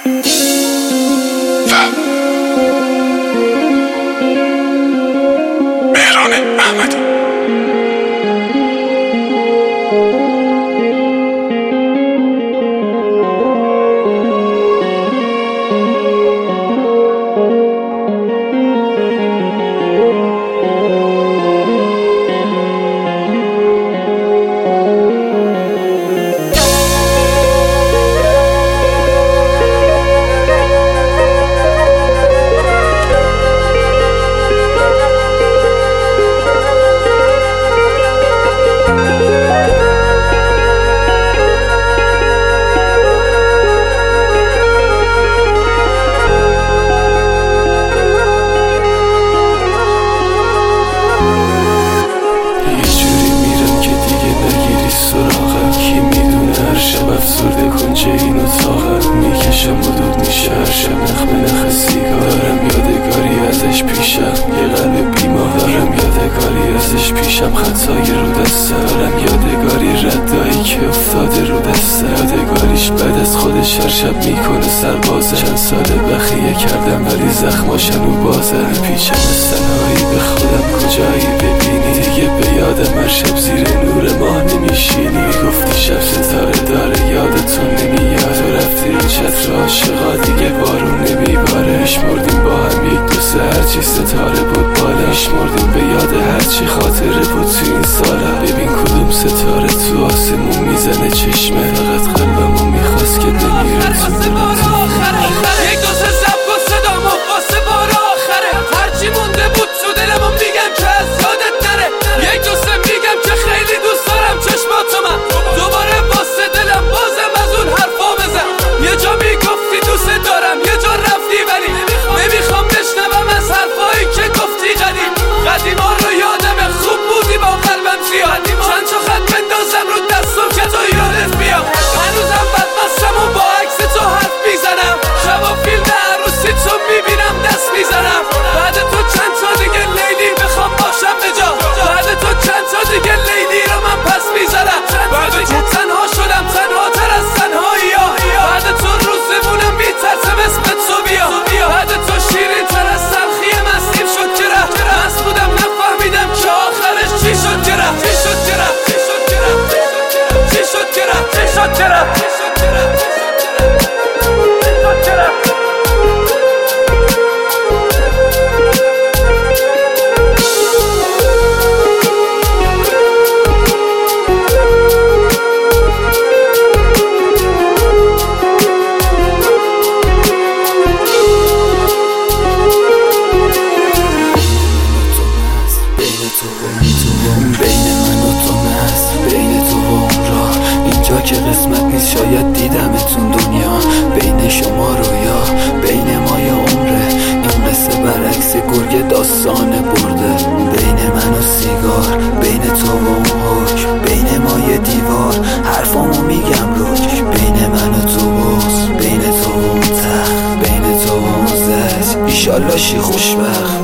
مهران احمدی. افسرده کنجه این اتاقم میکشم و دود میشه هر شب نخ به نخ سیگار دارم یادگاری ازش پیشم یه قلب بیمار دارم یادگاری ازش پیشم خطای رو دسته دارم یادگاری ردایی که افتاده رو دسته یادگاریش بعد از خودش هر شب میکنه سربازه چند سال بخیه کردم ولی زخماشن و بازه پیچم از تنهایی به خودم کجایی ببینی دیگه به یادم هر شب زیر نور ماه نمیشینی گفتی شب ستاره داره یادتون نمیاد و رفتی رو چتر عاشقا دیگه بارون نمیباره میشمردیم با هم یک دو سه هرچی ستاره بود بالا میشمردیم به یاد هرچی خاطره بود تو این سالا ببین کدوم ستاره تو آسمون میزنه چشمه فقط قلبمون میخواست که بمیره تو یک دو سه زب و صدام و واسه بار آخره هرچی مونده بود تو دلمو میگم که از یادت نره یک دو سه میگم که خیلی دوست دارم چشماتو من دوباره واسه دلم بازم از اون حرفا بزن یه جا میگفتی دوست دارم یه جا رفتی ولی نمیخوام بشنوم از حرفایی که گفتی قدیما رو یادمه خوب بودی با قلبم زیاد چند تا خط بندازم رو دستم که تو یادت بیام هنوزم بدمستم و با عکس تو حرف میزنم شبا فیلم عروسی تو میبینم دست میزنم بعد تو چند تا دیگه لیلی بخوام باشم به جا بعد تو چند تا دیگه لیلی رو من پس میزنم بعد تو تنها شدم تنها تر از تنهایی ها بعد تو روزمونم میترسم اسمت تو بیا بعد تو شیرین تر از تلخی مستیم شد که رفت مست بودم نفهمیدم که آخرش چی شد که رفت چی شد که رفت چی شد که رفت چی شد که رفت چی شد که رفت چی شد که رفت که قسمت نیست شاید دیدمتون دنیا بین شما رویا بین ما یه عمره این قصه برعکس گرگ داستانه برده بین من و سیگار بین تو و اون حکم بین ما یه دیوار حرفامو میگم روش بین من و تو باز بین تو و اون تخت بین تو و اون زد ایشالله شی خوشبخت